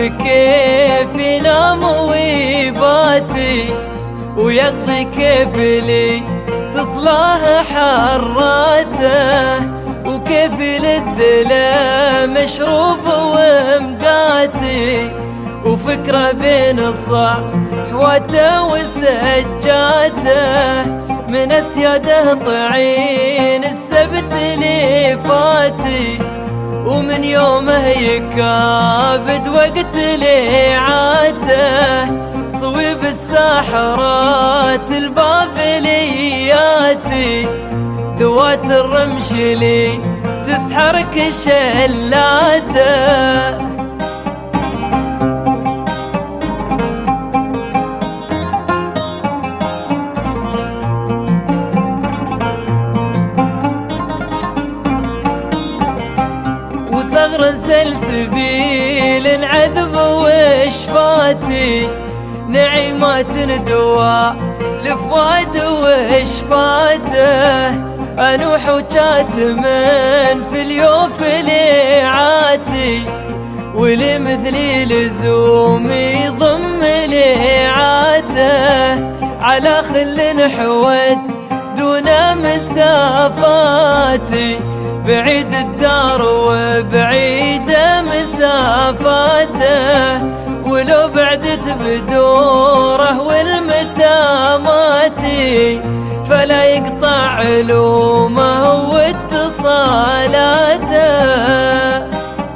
كيف ينام ويباتي، ويقضي كيف لي تصلاه حراته، وكيف للذلا مشروب ومقاتي، وفكرة بين الصحوته وسجاته، من اسياده طعين السبت اللي فاتي، ومن يومه يكابد وقت ليعاته، صويب الساحرات البابلياتي، ذوات الرمش لي تسحر كشلاته. ثغر سلسبيل عذب وشفاتي، نعيمات دواء لفواد وشفاته، أنوح وكاتمن في اليوف ليعاتي، ولمثلي لزوم يضم ليعاته، على خل حوت دون مسافاتي، بعيد الدار وبعيد مسافاته، ولو بعدت بدوره والمتاماتي، فلا يقطع علومه واتصالاته.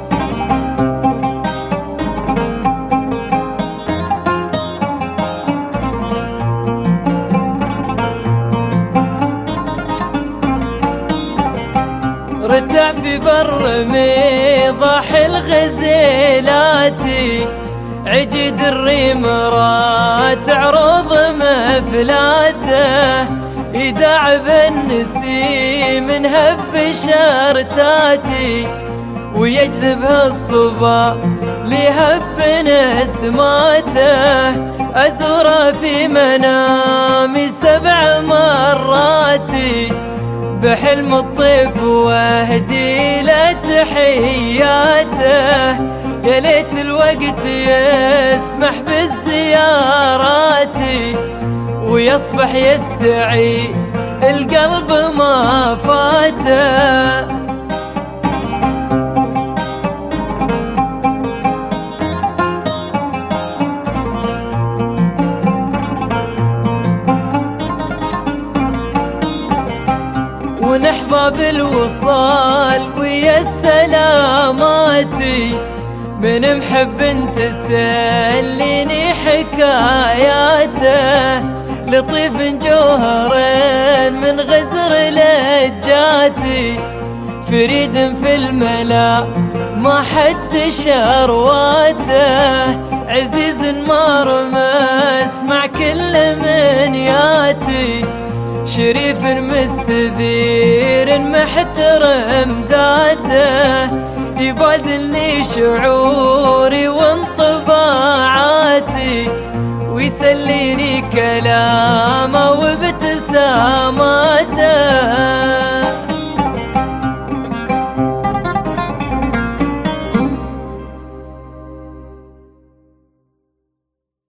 رتع في بر ميضاح الغزيلاتي، عجد الريمرات عروض مفلاته، يداع بالنسيم نهب شرتاتي، ويجذبها الصبا ليهب نسماته، أزوره في منامي 7 مراتي، بحلم الطيف واهدي له تحياته، يا ليت الوقت يسمح بالزيارات، ويصبح يستعي القلب ما فاته. ونحظى بالوصال ويا السلاماتي، من محب تسليني حكاياته، لطيف جوهر من غزر لجاتي، فريد في الملا ما حد شرواته، عزيز مرمس مع كل من ياتي، شريف مستذير محترم ذاته، يبادلني شعوري وانطباعاتي، ويسليني كلامه وابتساماته.